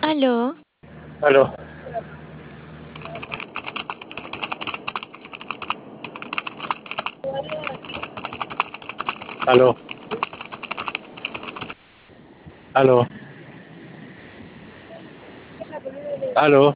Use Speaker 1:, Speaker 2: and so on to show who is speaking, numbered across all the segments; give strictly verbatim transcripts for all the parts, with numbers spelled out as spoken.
Speaker 1: Aló,
Speaker 2: Aló, aló, aló, aló,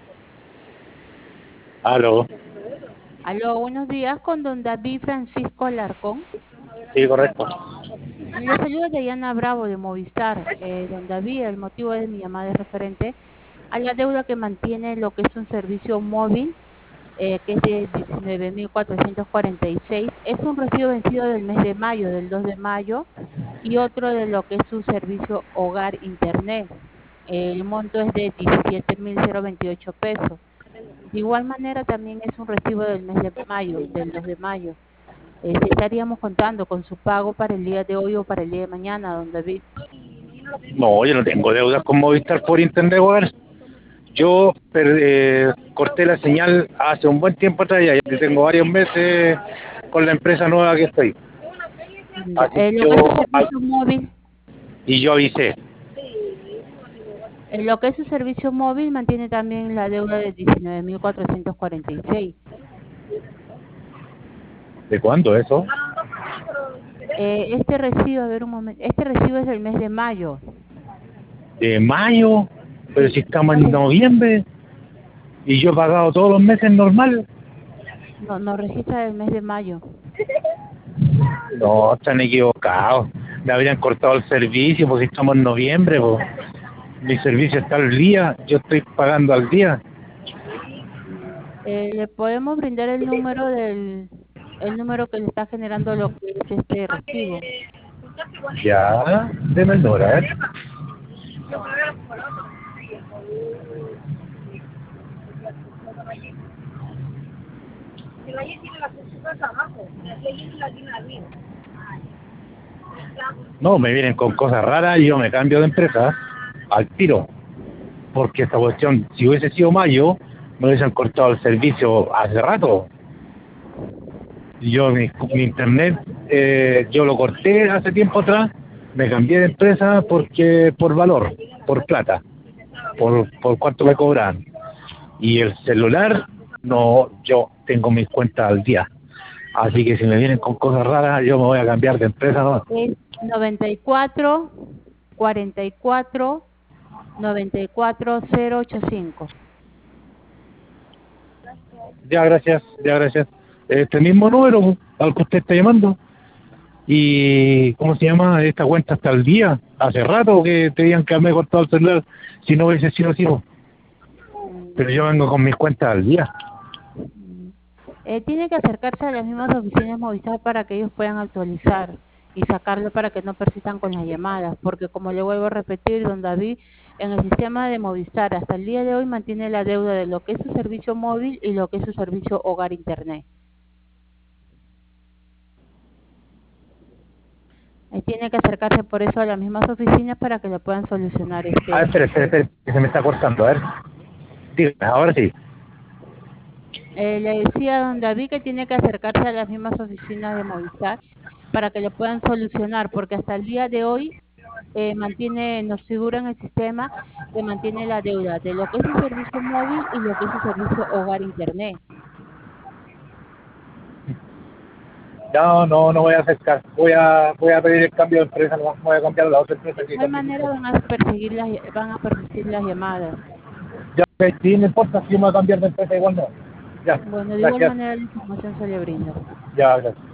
Speaker 2: aló.
Speaker 3: Aló, buenos días con don David Francisco Alarcón.
Speaker 2: Sí, correcto.
Speaker 3: Le saluda Diana Bravo de Movistar. Eh, don David, el motivo de mi llamada es referente a la deuda que mantiene lo que es un servicio móvil, eh, que es de diecinueve mil cuatrocientos cuarenta y seis. Es un recibo vencido del mes de mayo, del dos de mayo, y otro de lo que es su servicio hogar internet. El monto es de diecisiete mil veintiocho pesos. De igual manera, también es un recibo del mes de mayo, del dos de mayo. Eh, si estaríamos contando con su pago para el día de hoy o para el día de mañana, don David.
Speaker 2: No, yo no tengo deudas con Movistar por internet, weón. Yo per- eh, corté la señal hace un buen tiempo atrás, ya ya tengo varios meses con la empresa nueva que estoy.
Speaker 3: Ya,
Speaker 2: Así
Speaker 3: eh,
Speaker 2: que
Speaker 3: lo
Speaker 2: yo,
Speaker 3: que es su
Speaker 2: ah,
Speaker 3: servicio móvil,
Speaker 2: y yo avisé.
Speaker 3: en lo que es su servicio móvil mantiene también la deuda de diecinueve mil cuatrocientos cuarenta y seis.
Speaker 2: ¿De cuándo eso?
Speaker 3: Eh, este recibo, a ver un momento, este recibo es del mes de mayo.
Speaker 2: De mayo, pero si
Speaker 3: Sí,
Speaker 2: estamos
Speaker 3: ¿cuál
Speaker 2: en
Speaker 3: es?
Speaker 2: noviembre y yo he pagado todos los meses normal.
Speaker 3: No, nos registra el mes de mayo.
Speaker 2: No, están equivocados. Me habrían cortado el servicio porque estamos en noviembre, po. Mi servicio está al día, yo estoy pagando al día.
Speaker 3: Eh, le podemos brindar el número del, el número que le está generando lo que es este recibo.
Speaker 2: Ya, deme el número, a ver. No, me vienen con cosas raras y yo me cambio de empresa al tiro. Porque esta cuestión, si hubiese sido mayo, me hubiesen cortado el servicio hace rato. Yo, mi, mi internet, eh, yo lo corté hace tiempo atrás, me cambié de empresa porque por valor, por plata, por, por cuánto me cobran. Y el celular, no, yo tengo mis cuentas al día. Así que si me vienen con cosas raras, yo me voy a cambiar de empresa, ¿no?
Speaker 3: Es noventa y cuatro, cuarenta y cuatro, noventa y cuatro, cero ochenta y cinco.
Speaker 2: Ya, gracias, ya, gracias. Este mismo número al que usted está llamando. Y, ¿cómo se llama? Esta cuenta está al día. Hace rato que te digan que me he cortado el celular si no hubiese sido así, po. Pero yo vengo con mis cuentas al día.
Speaker 3: Eh, tiene que acercarse a las mismas oficinas Movistar para que ellos puedan actualizar y sacarlo para que no persistan con las llamadas, porque como le vuelvo a repetir, don David, en el sistema de Movistar hasta el día de hoy mantiene la deuda de lo que es su servicio móvil y lo que es su servicio hogar internet. Eh, tiene que acercarse por eso a las mismas oficinas para que le puedan solucionar
Speaker 2: A ver,
Speaker 3: este.
Speaker 2: espere, espere, espere, que se me está cortando, a ver. Dígame, ahora sí.
Speaker 3: Eh, le decía a don David que tiene que acercarse a las mismas oficinas de Movistar para que lo puedan solucionar, porque hasta el día de hoy eh, mantiene, nos figura en el sistema que mantiene la deuda de lo que es su servicio móvil y lo que es su servicio hogar internet.
Speaker 2: No, no, no voy a acercar. Voy a, voy a pedir el cambio de empresa, no voy a cambiar a la otra empresa
Speaker 3: De
Speaker 2: que
Speaker 3: igual
Speaker 2: también.
Speaker 3: manera van a perseguir las, van a persistir las llamadas.
Speaker 2: Ya, ok, sí, no importa, si yo me voy a cambiar de empresa igual no. Ya,
Speaker 3: Bueno, de igual
Speaker 2: gracias.
Speaker 3: manera la información se le brinda.
Speaker 2: Ya, gracias.